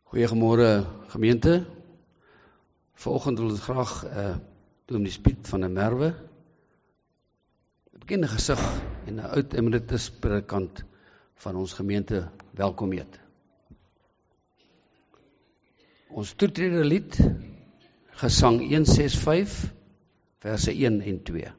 Goeiemôre gemeente. Vanoggend wil ons graag Dominee Piet van der Merwe, 'n bekende gesig en 'n oud emeritus predikant van ons gemeente welkom heet. Ons toetrede lied, gesang 165, verse 1 en 2.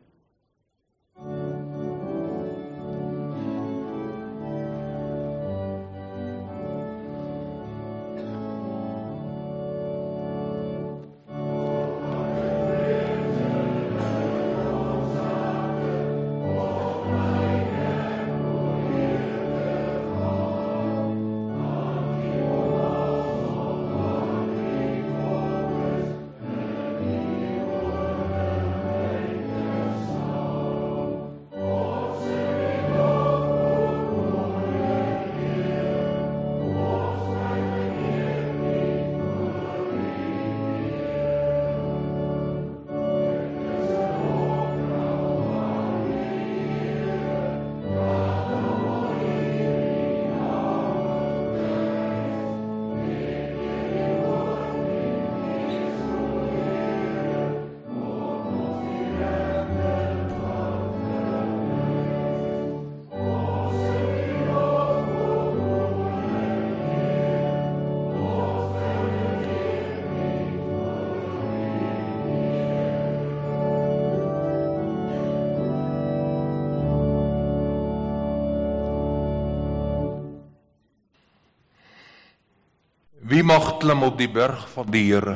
Wie mag klim op die berg van die Here?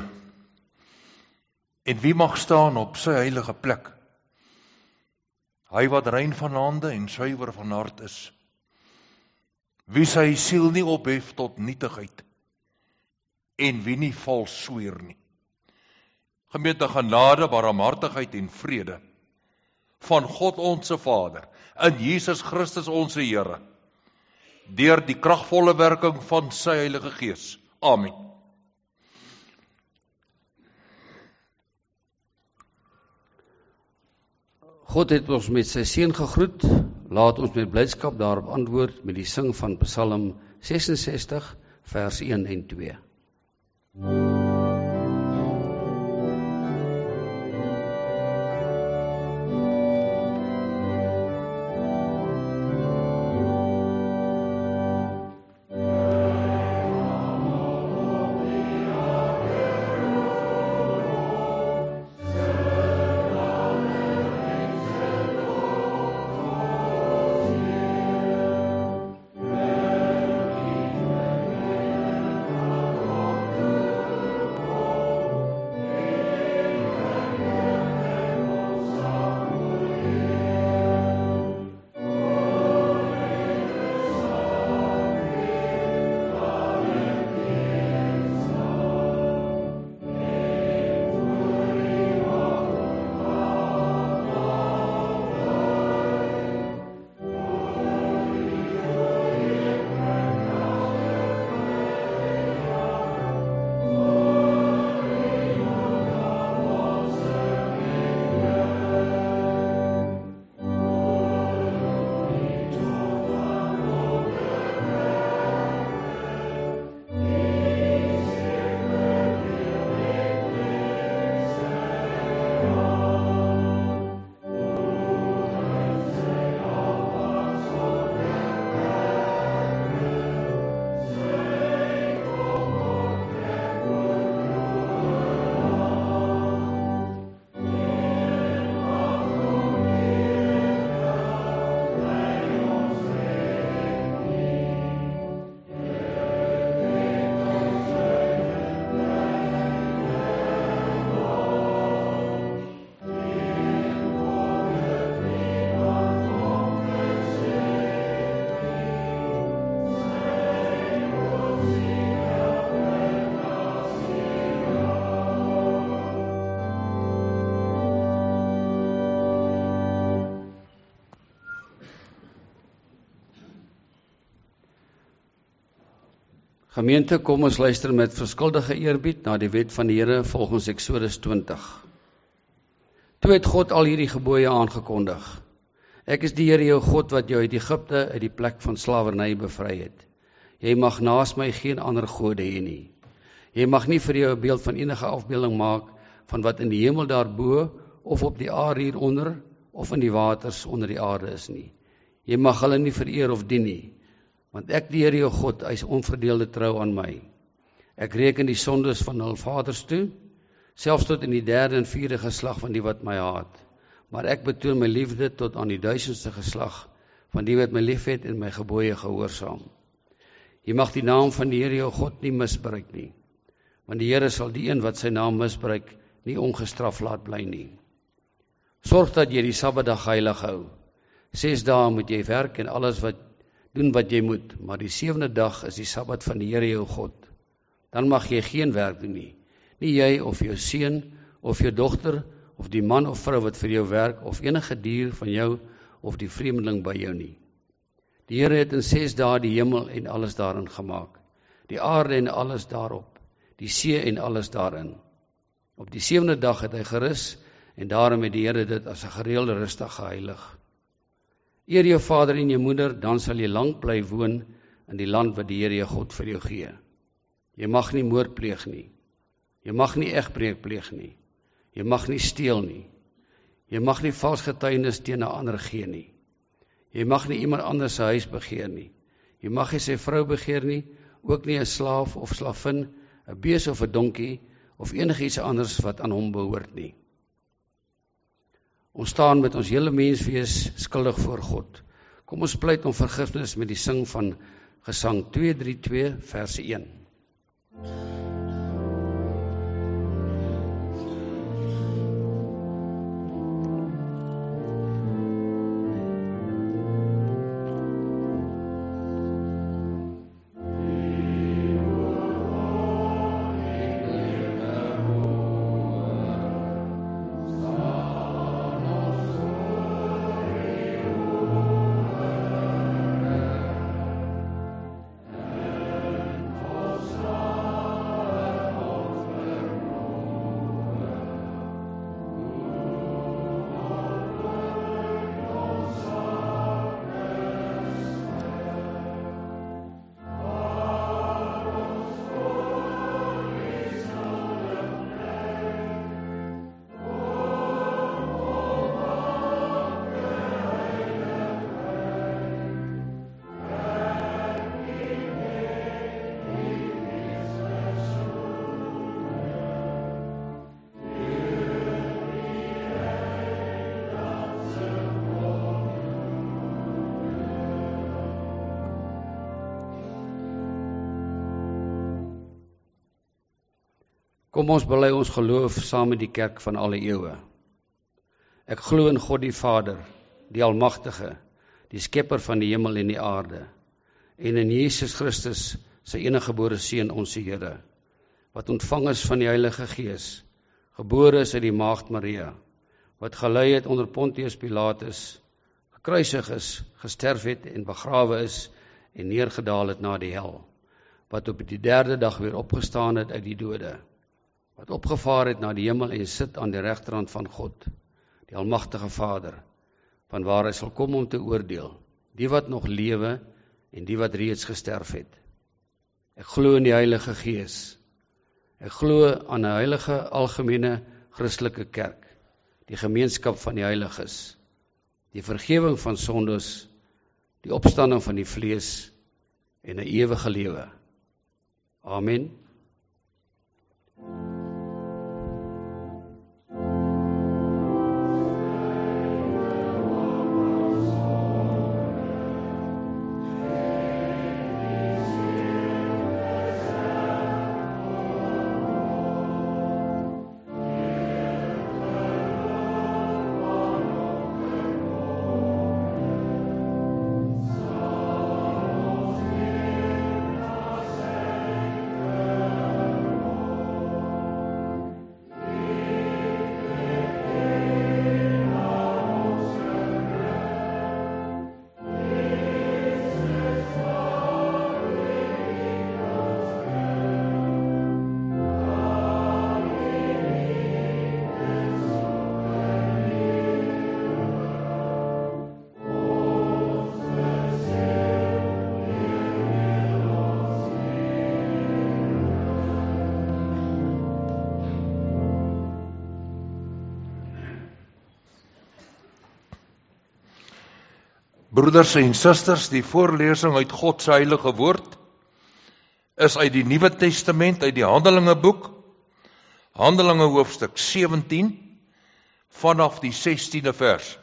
En wie mag staan op sy heilige plek? Hy wat rein van hande en suiwer van hart is, wie sy siel nie ophef tot nietigheid, en wie nie vals sweer nie. Gemeente, genade, barmhartigheid en vrede van God onse Vader, in Jesus Christus onse Here, deur die kragvolle werking van sy Heilige Gees. Amen. God het ons met sy seën gegroet. Laat ons met blydskap daarop antwoord met die sing van Psalm 66, vers 1 en 2. Gemeente, kom ons luister met verskuldige eerbied na die wet van die Here volgens Eksodus 20. Toe het God al hierdie gebooie aangekondig. Ek is die Here jou God wat jou uit Egipte, uit die plek van slawerny bevry het. Jy mag naas my geen ander gode hê nie. Jy mag nie vir jou 'n beeld van enige afbeelding maak van wat in die hemel daarbo of op die aarde hieronder of in die waters onder die aarde is nie. Jy mag hulle nie vereer of dien nie, want ek die Here jou God, hy is onverdeelde trou aan my. Ek reken die sondes van hul vaders toe, selfs tot in die 3de en 4de geslag van die wat my haat. Maar ek betoon my liefde tot aan die 1000ste geslag van die wat my liefhet en my gebooie gehoorsaam. Jy mag die naam van die Here jou God nie misbruik nie, want die Here sal die een wat sy naam misbruik nie ongestraf laat bly nie. Sorg dat jy die Sabbatdag heilig hou. 6 dae moet jy werk en alles doen wat jy moet, maar die 7de dag is die Sabbat van die Here jou God. Dan mag jy geen werk doen nie. Nie jy of jou seun of jou dogter of die man of vrou wat vir jou werk of enige dier van jou of die vreemdeling by jou nie. Die Here het in 6 dae die hemel en alles daarin gemaak, die aarde en alles daarop, die see en alles daarin. Op die 7de dag het hy gerus en daarom het die Here dit as 'n gereelde rusdag geheilig. Eer jou vader en jou moeder, dan sal jy lank bly woon in die land wat die Here jou God vir jou gee. Jy mag nie moord pleeg nie. Jy mag nie egbreek pleeg nie. Jy mag nie steel nie. Jy mag nie vals getuienis teen 'n ander gee nie. Jy mag nie iemand anders se huis begeer nie. Jy mag nie sy vrou begeer nie, ook nie 'n slaaf of slavin, 'n bees of 'n donkie of enigiets anders wat aan hom behoort nie. Ons staan met ons hele menswees skuldig voor God. Kom ons pleit om vergifnis met die sing van Gesang 232 vers 1. Kom ons bely ons geloof saam met die kerk van alle eeue. Ek glo in God die Vader, die Almagtige, die skepper van die hemel en die aarde, en in Jesus Christus, sy eniggebore Seun, ons Here, wat ontvang is van die Heilige Gees, gebore is uit die Maagd Maria, wat gelei het onder Pontius Pilatus, gekruisig is, gesterf het en begrawe is en neergedaal het na die hel, wat op die 3de dag weer opgestaan het uit die dode, wat opgevaar het na die hemel en sit aan die regterhand van God, die Almagtige Vader, vanwaar hy sal kom om te oordeel, die wat nog lewe en die wat reeds gesterf het. Ek glo in die Heilige Gees. Ek glo aan 'n heilige algemene Christelike kerk, die gemeenskap van die heiliges, die vergifnis van sondes, die opstanding van die vlees en 'n ewige lewe. Amen. Broeders en susters, die voorlesing uit God se heilige woord is uit die Nuwe Testament, uit die Handelinge boek, Handelinge hoofstuk 17, vanaf die 16de vers.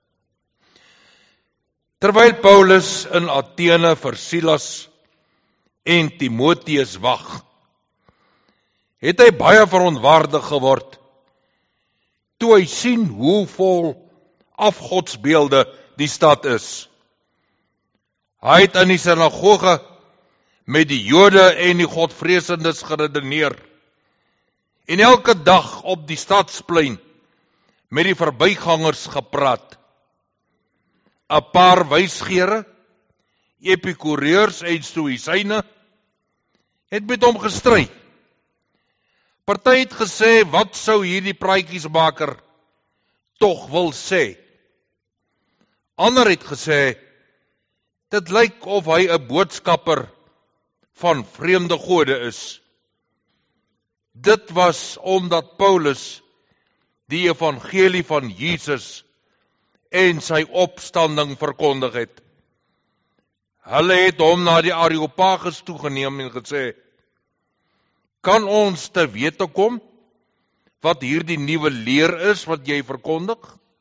Terwyl Paulus in Athene vir Silas en Timotheus wag, het hy baie verontwaardig geword, toe hy sien hoe vol afgodsbeelde die stad is. Hy het in die sinagoge met die Jode en die Godvreesendes geredeneer, en elke dag op die stadsplein met die verbygangers gepraat. 'n Paar wysgeere, epikureërs en stoïsyne het met hom gestry. Party het gesê, wat sou hierdie praatjiesmaker tog wil sê? Ander het gesê, dit lyk of hy 'n boodskapper van vreemde gode is. Dit was omdat Paulus die evangelie van Jesus en sy opstanding verkondig het. Hulle het hom na die Areopagus toegeneem en gesê, kan ons te wete kom wat hierdie nuwe leer is wat jy verkondig?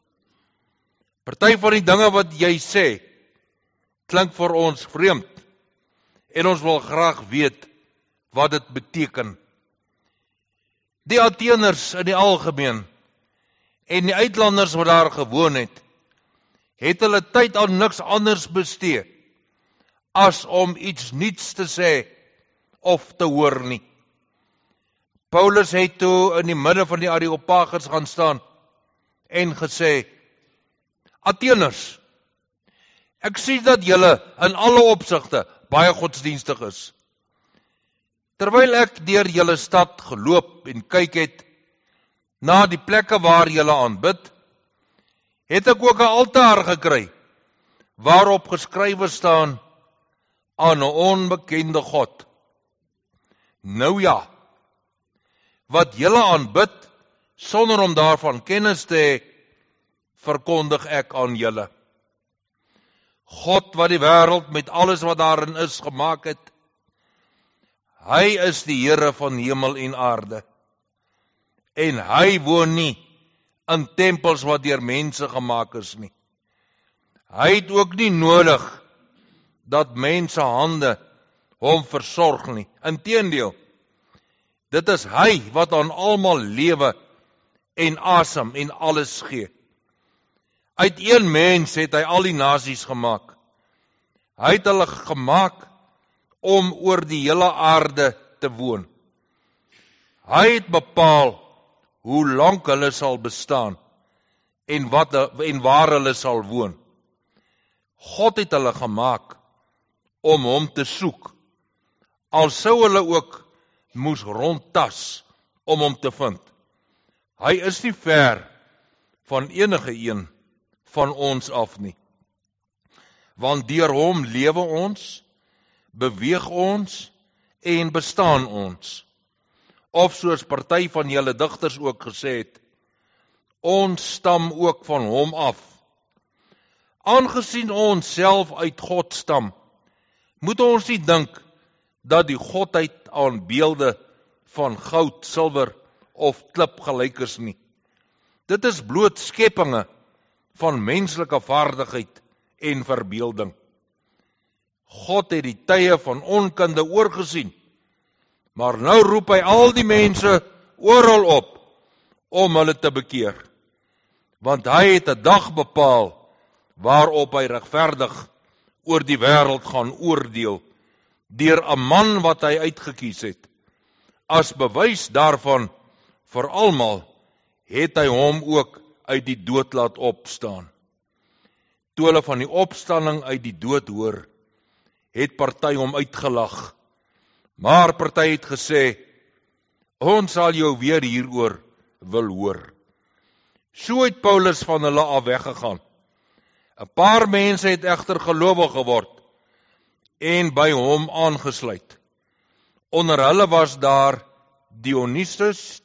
Party van die dinge wat jy sê, klink vir ons vreemd, en ons wil graag weet wat dit beteken. Die Atheners in die algemeen, en die uitlanders wat daar gewoon het hulle tyd aan niks anders bestee, as om iets niets te sê, of te hoor nie. Paulus het toe in die midde van die Areopagus gaan staan, en gesê, Atheners, ek sien dat julle in alle opsigte baie godsdienstig is. Terwyl ek deur julle stad geloop en kyk het na die plekke waar julle aanbid, het ek ook 'n altaar gekry, waarop geskrywe staan, aan 'n onbekende God. Nou ja, wat julle aanbid, sonder om daarvan kennis te hê, verkondig ek aan julle. God wat die wêreld met alles wat daarin is gemaak het, hy is die Here van hemel en aarde. En hy woon nie in tempels wat deur mense gemaak is nie. Hy het ook nie nodig dat mense hande hom versorg nie. Inteendeel, dit is hy wat aan almal lewe en asem en alles gee. Uit een mens het hy al die nasies gemaak. Hy het hulle gemaak om oor die hele aarde te woon. Hy het bepaal hoe lank hulle sal bestaan en waar hulle sal woon. God het hulle gemaak om hom te soek, al sou hulle ook moes rondtas om hom te vind. Hy is nie ver van enige een van ons af nie. Want deur hom lewe ons, beweeg ons en bestaan ons. Of soos party van julle digters ook gesê het, ons stam ook van hom af. Aangesien ons self uit God stam, moet ons nie dink dat die godheid aan beelde van goud, silwer of klip gelyk is nie. Dit is bloot skepinge van menslike vaardigheid en verbeelding. God het die tye van onkunde oorgesien, maar nou roep hy al die mense oral op om hulle te bekeer. Want hy het 'n dag bepaal waarop hy regverdig oor die wêreld gaan oordeel, deur 'n man wat hy uitgekies het. As bewys daarvan vir almal het hy hom ook uit die dood laat opstaan. Toe hulle van die opstanding uit die dood hoor, het party hom uitgelag, maar party het gesê, ons sal jou weer hieroor wil hoor. So het Paulus van hulle af weggegaan. 'n Paar mense het egter gelowig geword en by hom aangesluit. Onder hulle was daar Dionysius,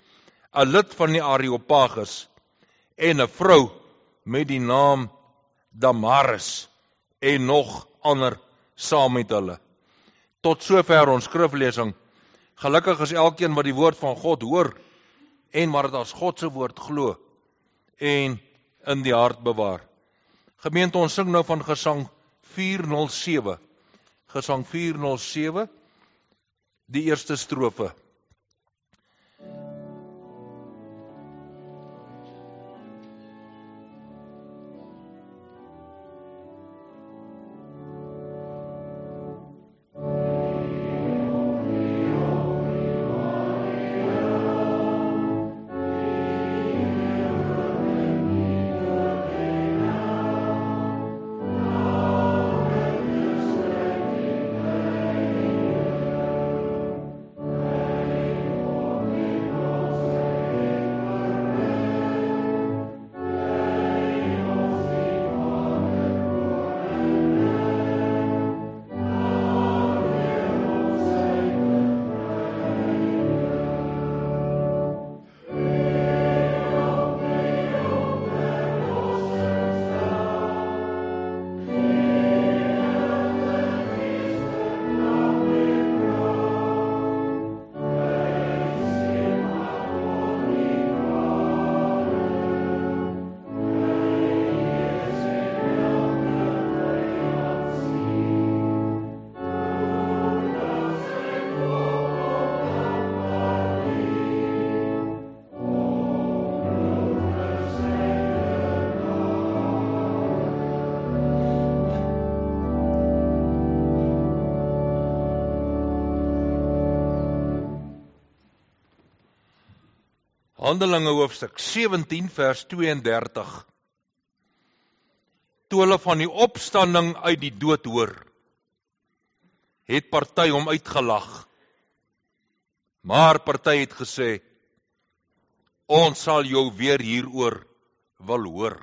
'n lid van die Areopagus, en 'n vrou met die naam Damaris en nog ander saam met hulle. Tot sover ons skriflesing. Gelukkig is elkeen wat die woord van God hoor en maar dit as God se woord glo en in die hart bewaar. Gemeente, ons sing nou van Gesang 407. Gesang 407, die eerste strofe. Handelinge hoofstuk 17 vers 32. Toe hulle van die opstanding uit die dood hoor, het party hom uitgelag. Maar party het gesê, ons sal jou weer hieroor wil hoor.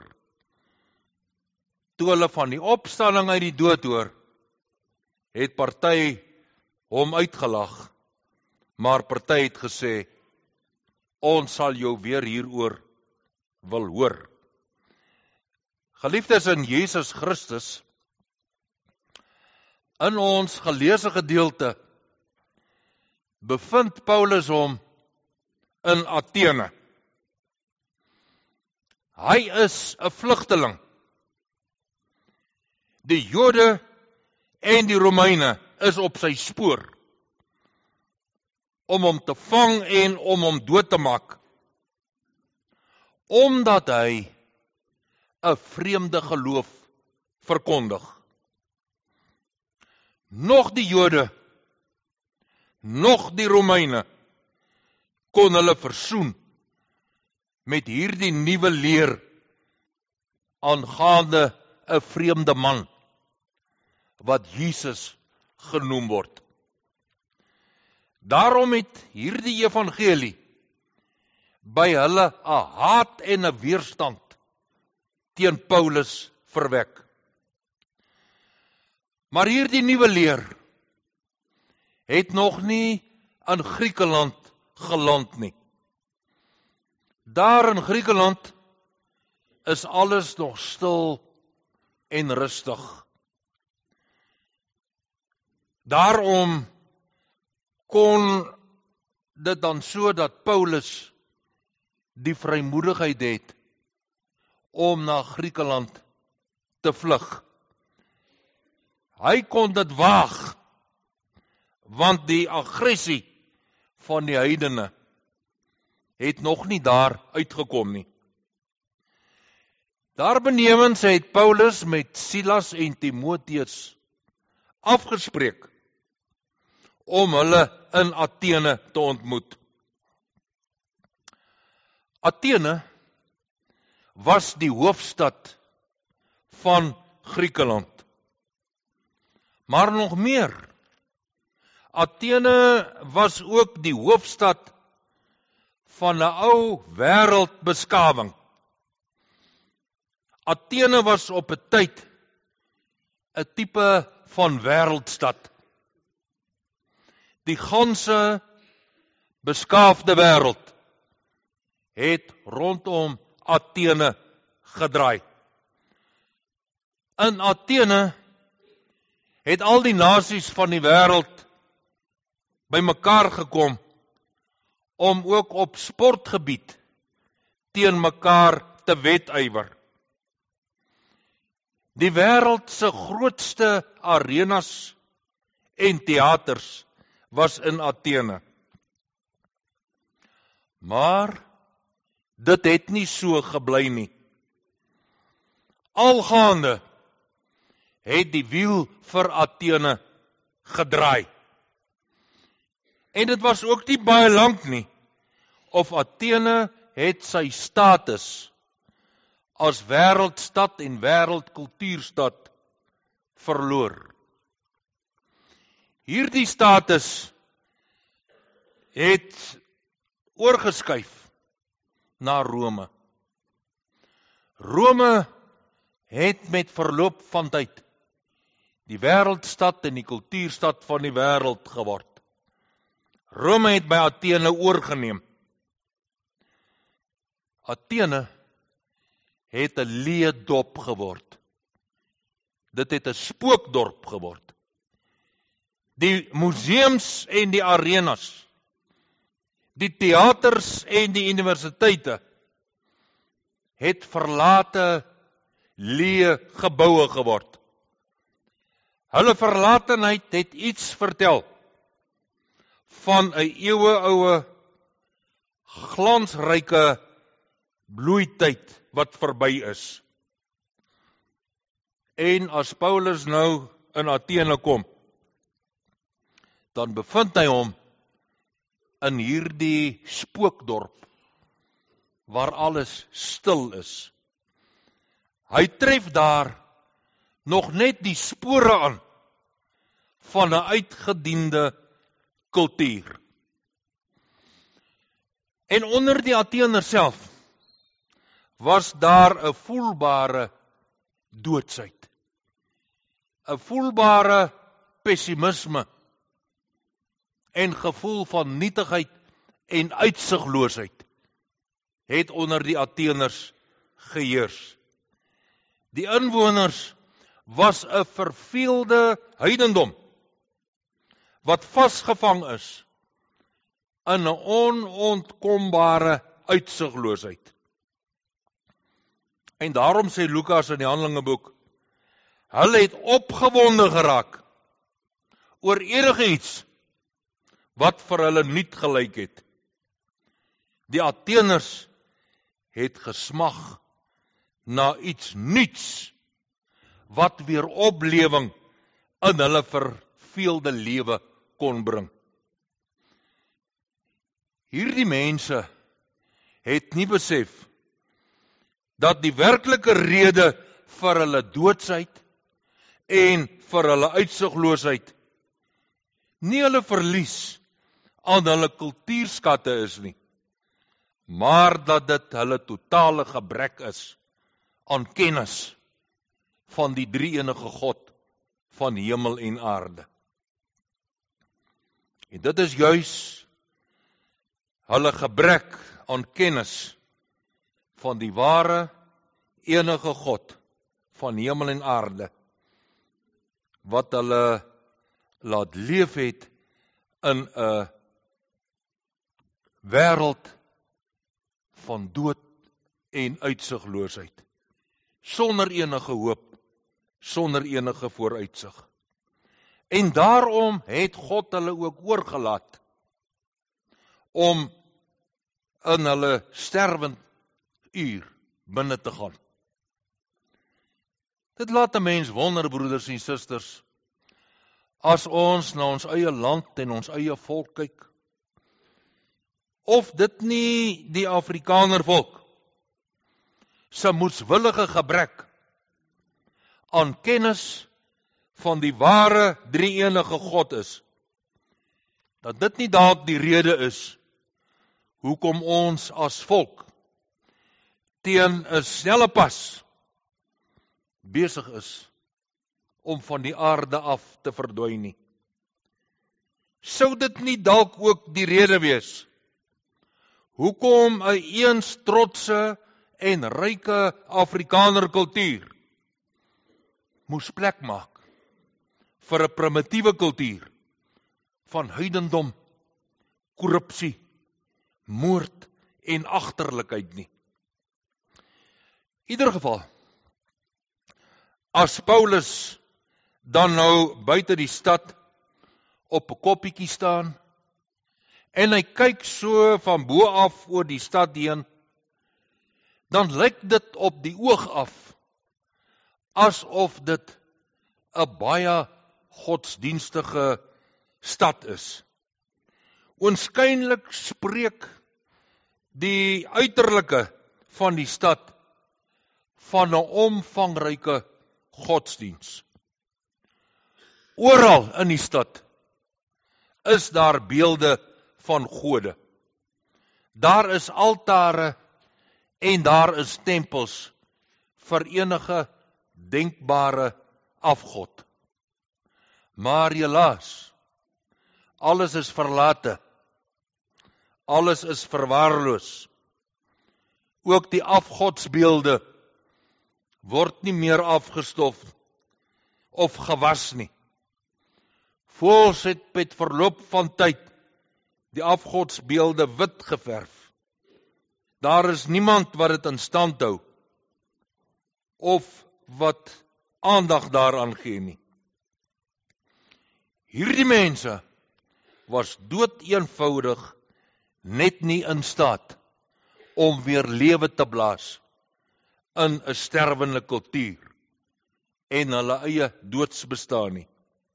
Toe hulle van die opstanding uit die dood hoor, het party hom uitgelag. Maar party het gesê, ons sal jou weer hieroor wil hoor. Geliefdes in Jesus Christus, in ons geleesde gedeelte bevind Paulus hom in Athene. Hy is 'n vlugteling. Die Jode en die Romeine is op sy spoor om hom te vang en om hom dood te maak, omdat hy 'n vreemde geloof verkondig. Nog die Jode, nog die Romeine kon hulle versoen met hierdie nuwe leer aangaande 'n vreemde man wat Jesus genoem word. Daarom het hierdie evangelie by hulle 'n haat en 'n weerstand teen Paulus verwek. Maar hierdie nuwe leer het nog nie in Griekeland geland nie. Daar in Griekeland is alles nog stil en rustig. Daarom kon dit dan so dat Paulus die vrymoedigheid het om na Griekeland te vlug. Hy kon dit waag, want die aggressie van die heidene het nog nie daar uitgekom nie. Daarbenewens het Paulus met Silas en Timoteus afgespreek om hulle in Athene te ontmoet. Athene was die hoofstad van Griekeland. Maar nog meer, Athene was ook die hoofstad van 'n ou wêreldbeskawing. Athene was op 'n tyd 'n tipe van wêreldstad. Die ganse beskaafde wêreld het rondom Athene gedraai. In Athene het al die nasies van die wêreld bymekaar gekom om ook op sportgebied teen mekaar te wedywer. Die wêreld se grootste arenas en teaters was in Athene. Maar dit het nie so gebly nie. Algaande het die wiel vir Athene gedraai. En dit was ook nie baie lank nie, of Athene het sy status as wêreldstad en wêreldkultuurstad verloor. Hierdie status het oorgeskuif na Rome. Rome het met verloop van tyd die wêreldstad en die kultuurstad van die wêreld geword. Rome het by Athene oorgeneem. Athene het 'n leë dop geword. Dit het 'n spookdorp geword. Die museums en die arenas, die teaters en die universiteite het verlate leë geboue geword. Hulle verlatenheid het iets vertel van 'n eeueoue glansryke bloeityd wat verby is. En as Paulus nou in Athene kom, dan bevind hy hom in hierdie spookdorp waar alles stil is. Hy tref daar nog net die spore aan van 'n uitgediende kultuur. En onder die Atheners self was daar 'n voelbare doodsheid. 'n Voelbare pessimisme en gevoel van nietigheid en uitsigloosheid het onder die Atheners geheers. Die inwoners was 'n verveelde heidendom wat vasgevang is in 'n onontkombare uitsigloosheid. En daarom sê Lukas in die Handelingeboek, hulle het opgewonde geraak oor enige iets wat vir hulle nuut gelyk het. Die Atheners het gesmag na iets nuuts wat weer oplewing in hulle verveelde lewe kon bring. Hierdie mense het nie besef dat die werklike rede vir hulle doodsheid en vir hulle uitsigloosheid nie hulle verlies aan hulle kultuurskatte is nie, maar dat dit hulle totale gebrek is aan kennis van die drie-enige God van hemel en aarde. En dit is juis hulle gebrek aan kennis van die ware enige God van hemel en aarde wat hulle laat leef het in 'n wêreld van dood en uitsigloosheid, sonder enige hoop, sonder enige vooruitsig. En daarom het God hulle ook oorgelaat om in hulle sterwend uur binne te gaan. Dit laat 'n mens wonder, broeders en susters, as ons na ons eie land en ons eie volk kyk, of dit nie die Afrikaner volk se moeswillige gebrek aan kennis van die ware drie-enige God is, dat dit nie dalk die rede is hoekom ons as volk teen 'n snelle pas besig is om van die aarde af te verdwyn nie. Sou dit nie dalk ook die rede wees hoekom 'n eens trotse en ryke Afrikaner kultuur moes plek maak vir 'n primitiewe kultuur van heidendom, korrupsie, moord en agterlikheid nie. In ieder geval, as Paulus dan nou buite die stad op 'n koppietjie staan en hy kyk so van bo af oor die stad heen, dan lyk dit op die oog af asof dit 'n baie godsdienstige stad is. Oënskynlik spreek die uiterlike van die stad van 'n omvangryke godsdiens. Oral in die stad is daar beelde van gode. Daar is altare en daar is tempels vir enige denkbare afgod. Maar helaas, alles is verlate. Alles is verwaarloos. Ook die afgodsbeelde word nie meer afgestof of gewas nie. Voëls het met verloop van tyd die afgodsbeelde wit geverf. Daar is niemand wat dit in stand hou of wat aandag daaraan gee nie. Hierdie mense was doeteenvoudig net nie in staat om weer lewe te blaas in 'n sterwende kultuur en hulle eie doodsbestaan nie.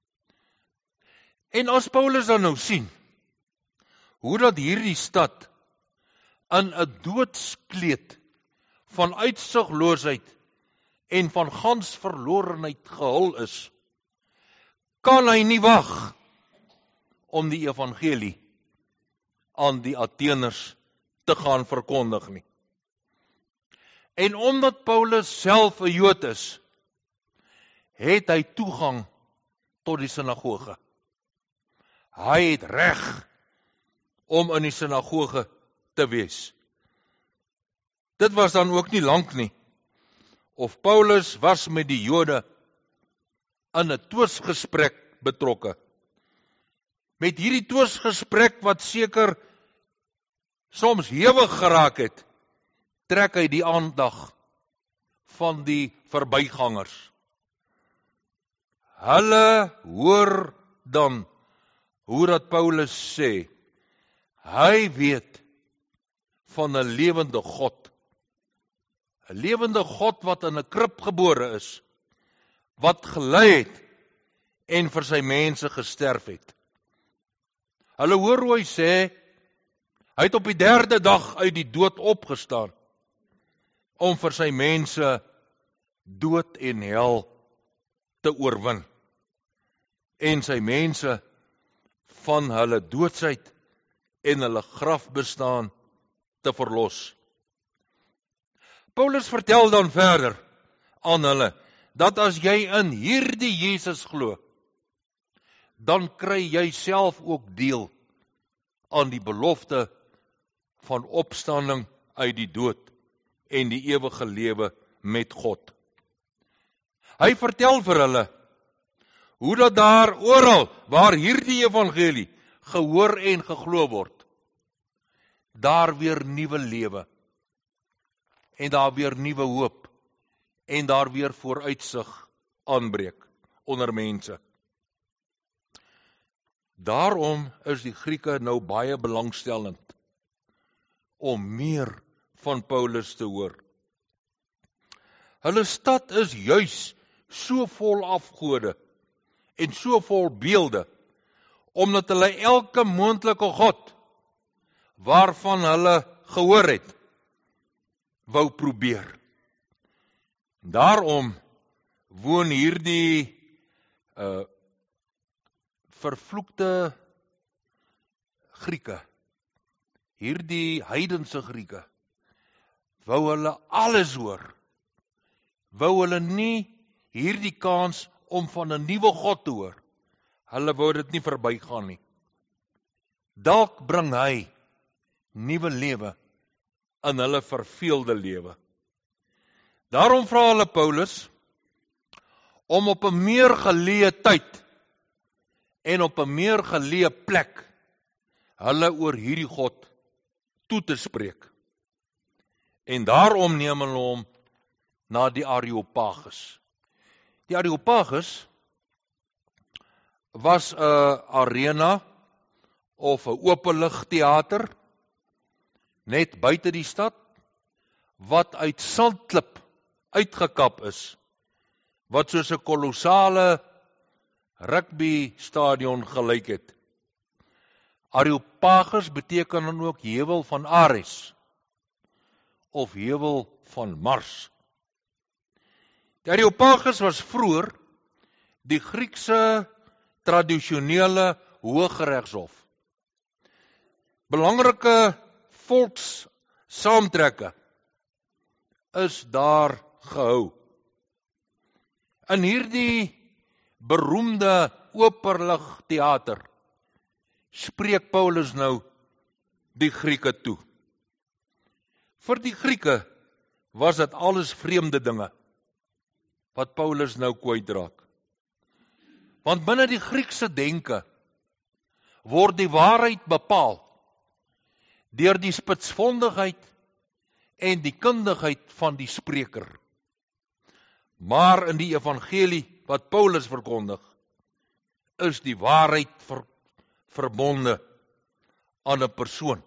En as Paulus dan nou sien hoe dat hierdie stad in 'n doodskleed van uitsigloosheid en van gans verlorenheid gehul is, kan hy nie wag om die evangelie aan die Atheners te gaan verkondig nie. En omdat Paulus self 'n Jood is, het hy toegang tot die sinagoge. Hy het reg om in die sinagoge te wees. Dit was dan ook nie lank nie, of Paulus was met die Jode in 'n twisgesprek betrokke. Met hierdie twisgesprek wat seker soms hewig geraak het, trek hy die aandag van die verbygangers. Hulle hoor dan hoe dat Paulus sê, hy weet van 'n lewende God. 'n Lewende God wat in 'n krib gebore is, wat gelei het en vir sy mense gesterf het. Hulle hoor hoe hy sê, hy het op die 3de dag uit die dood opgestaan, om vir sy mense dood en hel te oorwin, en sy mense van hulle doodsheid en hulle grafbestaan te verlos. Paulus vertel dan verder aan hulle, dat as jy in hierdie Jesus glo, dan kry jy self ook deel aan die belofte van opstanding uit die dood en die ewige lewe met God. Hy vertel vir hulle, hoe dat daar oral waar hierdie evangelie gehoor en geglo word, daar weer nuwe lewe, en daar weer nuwe hoop, en daar weer vooruitsig aanbreek onder mense. Daarom is die Grieke nou baie belangstellend om meer van Paulus te hoor. Hulle stad is juis so vol afgode en so vol beelde, omdat hulle elke moontlike god waarvan hulle gehoor het, wou probeer. Daarom woon hierdie vervloekte Grieke, hierdie heidense Grieke, wou hulle alles hoor, wou hulle nie hierdie kans om van 'n nuwe God te hoor, hulle wou dit nie verbygaan nie. Dalk bring hy nuwe lewe in hulle verveelde lewe. Daarom vra hulle Paulus om op 'n meer geleë tyd en op 'n meer geleë plek hulle oor hierdie God toe te spreek. En daarom neem hulle hom na die Areopagus. Die Areopagus was 'n arena of 'n openligteater net buite die stad, wat uit sandklip uitgekap is, wat soos 'n kolossale rugby stadion gelyk het. Areopagus beteken dan ook heuwel van Ares, of heuwel van Mars. Die Areopagus was vroeër die Griekse tradisionele Hooggeregshof. Belangrike volkssaamtrekke is daar gehou. In hierdie beroemde openligteater spreek Paulus nou die Grieke toe. Vir die Grieke was dit alles vreemde dinge wat Paulus nou kwytraak. Want binne die Griekse denke word die waarheid bepaal deur die spitsvondigheid en die kundigheid van die spreker. Maar in die evangelie wat Paulus verkondig, is die waarheid verbonde aan 'n persoon.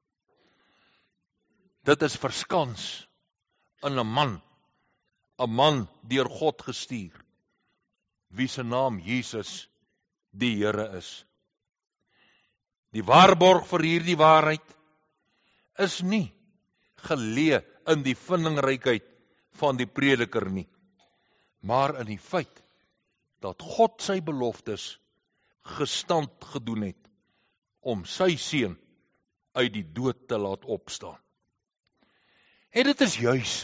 Dit is verskans in 'n man deur God gestuur, wie se naam Jesus die Here is. Die waarborg vir hierdie waarheid is nie geleë in die vindingrykheid van die prediker nie, maar in die feit dat God sy beloftes gestand gedoen het om sy seun uit die dood te laat opstaan. En dit is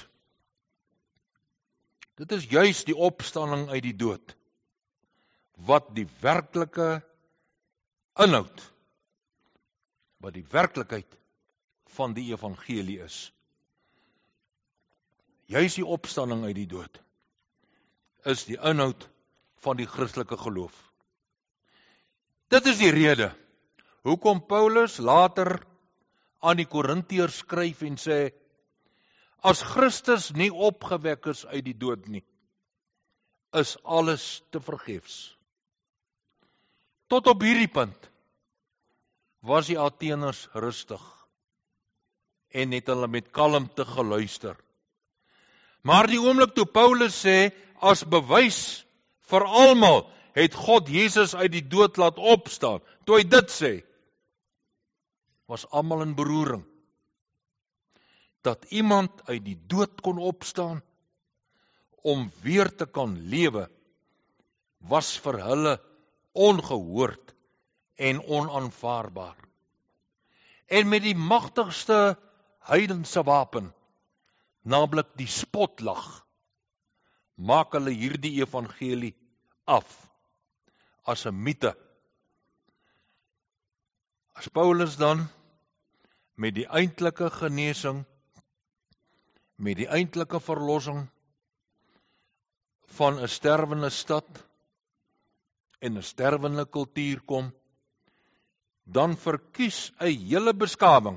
juis die opstanding uit die dood wat die werklike inhoud, wat die werklikheid van die evangelie is. Juis die opstanding uit die dood is die inhoud van die Christelike geloof. Dit is die rede hoekom Paulus later aan die Korintiërs skryf en sê, as Christus nie opgewek is uit die dood nie, is alles te vergeefs. Tot op hierdie punt was die Atheners rustig en het hulle met kalmte geluister. Maar die oomblik toe Paulus sê, as bewys vir almal het God Jesus uit die dood laat opstaan, toe hy dit sê, was almal in beroering. Dat iemand uit die dood kon opstaan, om weer te kan lewe, was vir hulle ongehoord en onaanvaarbaar. En met die magtigste heidense wapen, naamlik die spotlag, maak hulle hierdie evangelie af as 'n mite. As Paulus dan met die eintlike genesing, met die eintlike verlossing van 'n sterwende stad en 'n sterwende kultuur kom, dan verkies 'n hele beskawing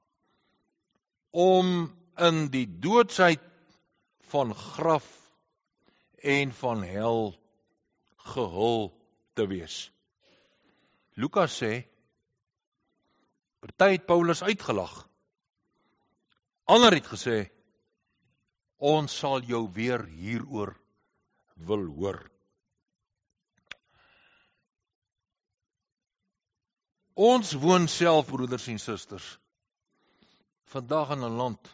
om in die doodsheid van graf en van hel gehul te wees. Lukas sê, party het Paulus uitgelag. Ander het gesê, ons sal jou weer hieroor wil hoor. Ons woon self, broeders en susters, vandag in 'n land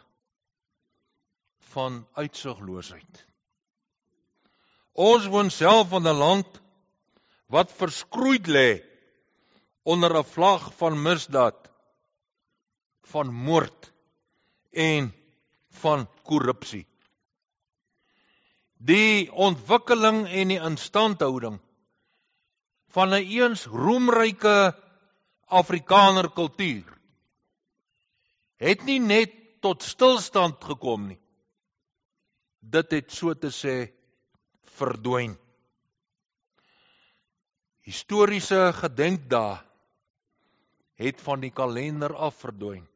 van uitsigloosheid. Ons woon self in 'n land wat verskroeid lê onder 'n vlag van misdaad, van moord en van korrupsie. Die ontwikkeling en die instandhouding van 'n eens roemryke Afrikaner kultuur het nie net tot stilstand gekom nie. Dit het so te sê verdwyn. Historiese gedenkdae het van die kalender af verdwyn.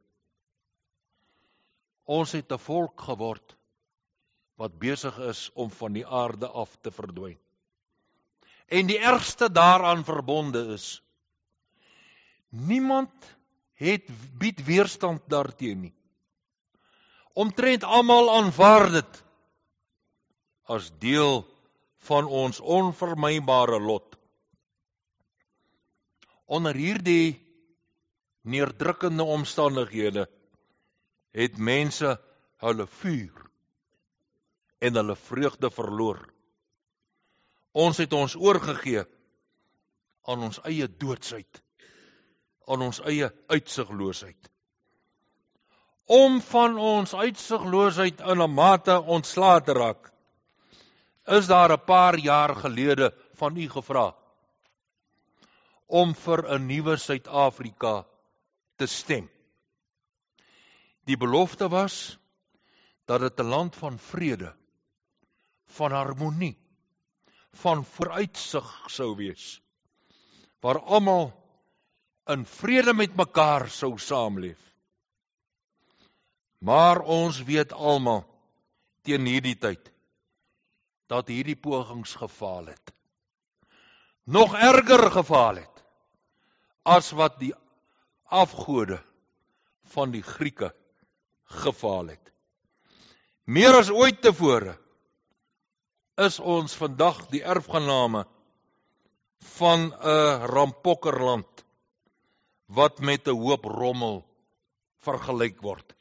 Ons het 'n volk geword wat besig is om van die aarde af te verdwyn. En die ergste daaraan verbonde is, niemand bied weerstand daarteen nie. Omtrent almal aanvaar dit as deel van ons onvermybare lot. Onder hierdie neerdrukkende omstandighede het mense hulle vuur en hulle vreugde verloor. Ons het ons oorgegee aan ons eie doodsheid, aan ons eie uitsigloosheid. Om van ons uitsigloosheid in 'n mate ontslae te raak, is daar 'n paar jaar gelede van u gevra om vir 'n nuwe Suid-Afrika te stem. Die belofte was dat dit 'n land van vrede, van harmonie, van vooruitsig sou wees, waar almal in vrede met mekaar sou saamleef. Maar ons weet almal teen hierdie tyd dat hierdie pogings gefaal het. Nog erger gefaal het as wat die afgode van die Grieke gefaal het. Meer as ooit tevore is ons vandag die erfgename van 'n rampokkerland wat met 'n hoop rommel vergelyk word.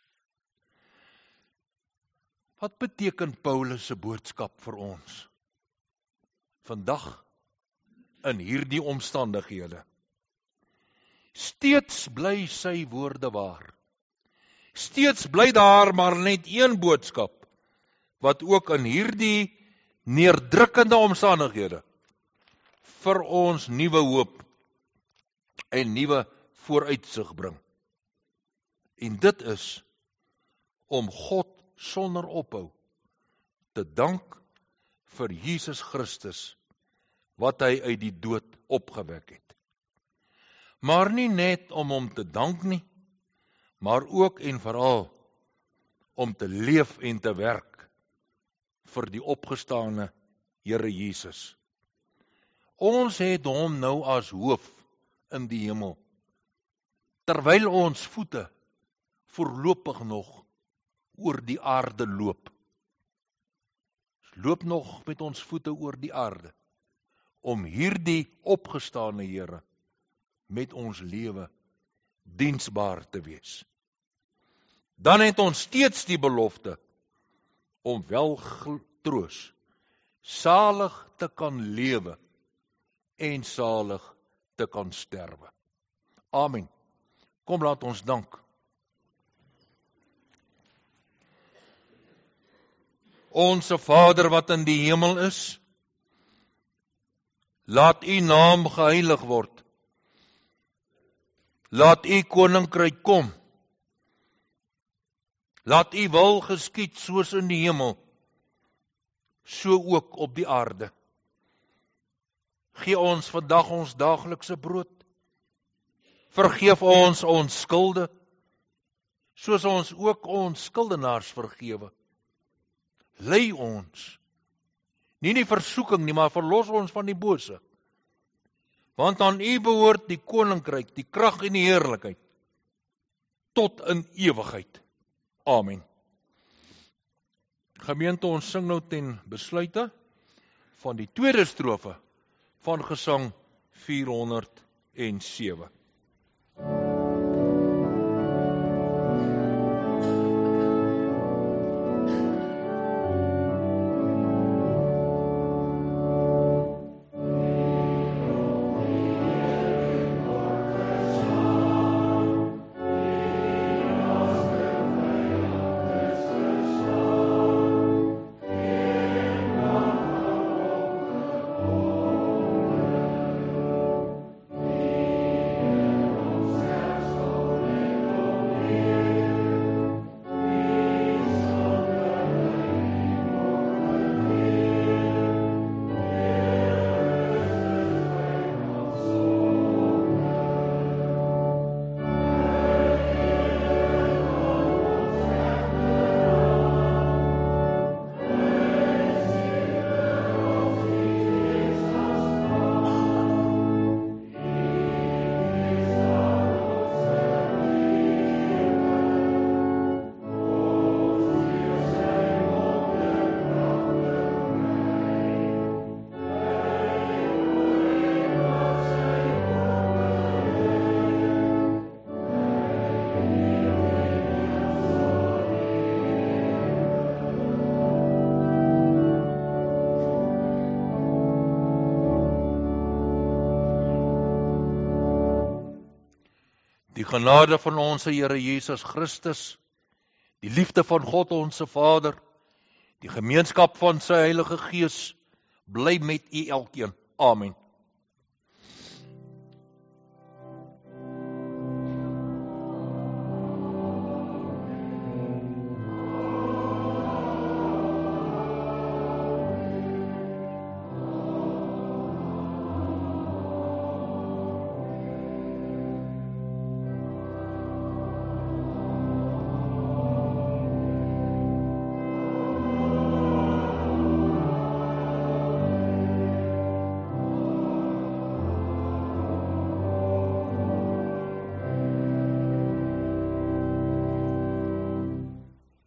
Wat beteken Paulus se boodskap vir ons vandag in hierdie omstandighede? Steeds bly sy woorde waar. Steeds bly daar maar net een boodskap wat ook in hierdie neerdrukkende omstandighede vir ons nuwe hoop en nuwe vooruitsig bring. En dit is om God sonder ophou te dank vir Jesus Christus wat hy uit die dood opgewek het. Maar nie net om hom te dank nie, maar ook en veral om te leef en te werk vir die opgestane Here Jesus. Ons het hom nou as hoof in die hemel, terwyl ons voete voorlopig nog oor die aarde loop. Ons loop nog met ons voete oor die aarde, om hierdie opgestane Here met ons lewe diensbaar te wees. Dan het ons steeds die belofte om wel getroos, salig te kan lewe en salig te kan sterwe. Amen. Kom laat ons dank. Onse Vader wat in die hemel is, laat u naam geheilig word. Laat u koninkryk kom. Laat u wil geskied soos in die hemel, so ook op die aarde. Gee ons vandag ons daaglikse brood. Vergeef ons ons skulde, soos ons ook ons skuldenaars vergewe. Lei ons, nie in die versoeking nie, maar verlos ons van die bose. Want aan u behoort die koninkryk, die krag en die heerlikheid, tot in ewigheid. Amen. Gemeente, ons sing nou ten besluite van die tweede strofe van Gesang 407. Die genade van ons Here Jesus Christus, die liefde van God ons Vader, die gemeenskap van sy Heilige Gees, bly met u elkeen. Amen.